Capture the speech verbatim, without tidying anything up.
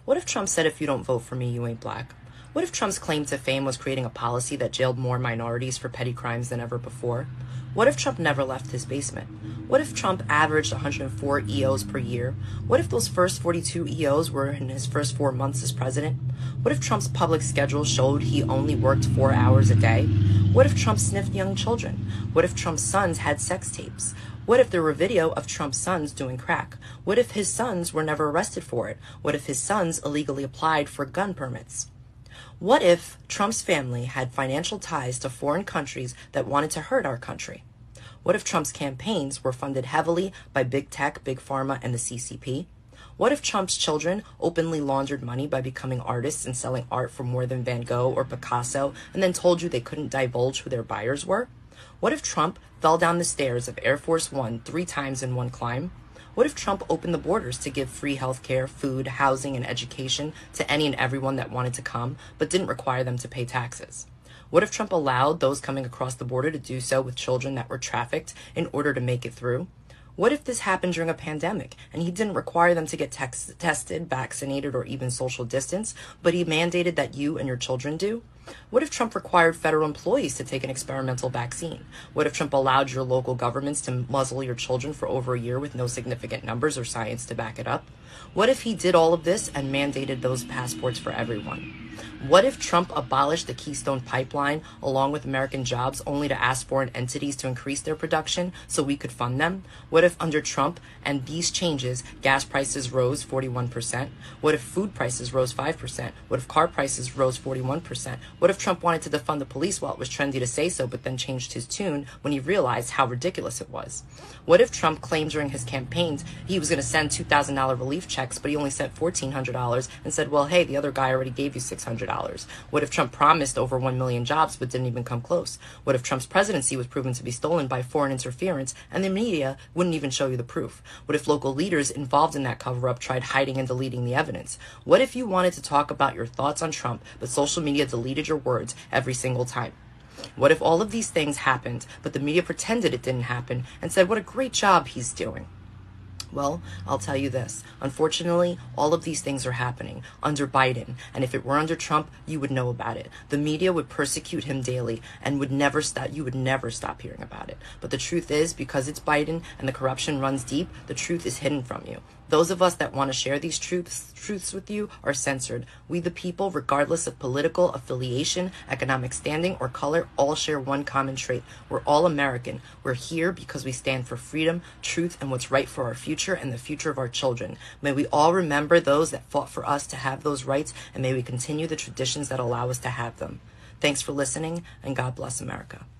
What if Trump said, if you don't vote for me, you ain't black? What if Trump's claim to fame was creating a policy that jailed more minorities for petty crimes than ever before? What if Trump never left his basement? What if Trump averaged one hundred four E Os per year? What if those first forty-two E Os were in his first four months as president? What if Trump's public schedule showed he only worked four hours a day? What if Trump sniffed young children? What if Trump's sons had sex tapes? What if there were video of Trump's sons doing crack? What if his sons were never arrested for it? What if his sons illegally applied for gun permits? What if Trump's family had financial ties to foreign countries that wanted to hurt our country? What if Trump's campaigns were funded heavily by big tech, big pharma, and the C C P? What if Trump's children openly laundered money by becoming artists and selling art for more than Van Gogh or Picasso, and then told you they couldn't divulge who their buyers were? What if Trump fell down the stairs of Air Force One three times in one climb? What if Trump opened the borders to give free healthcare, food, housing, and education to any and everyone that wanted to come, but didn't require them to pay taxes? What if Trump allowed those coming across the border to do so with children that were trafficked in order to make it through? What if this happened during a pandemic and he didn't require them to get tex- tested, vaccinated, or even social distance, but he mandated that you and your children do? What if Trump required federal employees to take an experimental vaccine? What if Trump allowed your local governments to muzzle your children for over a year with no significant numbers or science to back it up? What if he did all of this and mandated those passports for everyone? What if Trump abolished the Keystone Pipeline along with American jobs only to ask foreign entities to increase their production so we could fund them? What if under Trump and these changes, gas prices rose forty-one percent? What if food prices rose five percent? What if car prices rose forty-one percent? What if Trump wanted to defund the police while it was trendy to say so, but then changed his tune when he realized how ridiculous it was? What if Trump claimed during his campaigns he was going to send two thousand dollars relief checks, but he only sent fourteen hundred dollars and said, well, hey, the other guy already gave you six hundred dollars? What if Trump promised over one million jobs but didn't even come close? What if Trump's presidency was proven to be stolen by foreign interference and the media wouldn't even show you the proof? What if local leaders involved in that cover-up tried hiding and deleting the evidence? What if you wanted to talk about your thoughts on Trump, but social media deleted your words every single time? What if all of these things happened, but the media pretended it didn't happen and said, what a great job he's doing? Well, I'll tell you this. Unfortunately, all of these things are happening under Biden. And if it were under Trump, you would know about it. The media would persecute him daily and would never stop. You would never stop hearing about it. But the truth is, because it's Biden and the corruption runs deep, the truth is hidden from you. Those of us that want to share these truths, truths with you are censored. We the people, regardless of political affiliation, economic standing, or color, all share one common trait. We're all American. We're here because we stand for freedom, truth, and what's right for our future and the future of our children. May we all remember those that fought for us to have those rights, and may we continue the traditions that allow us to have them. Thanks for listening, and God bless America.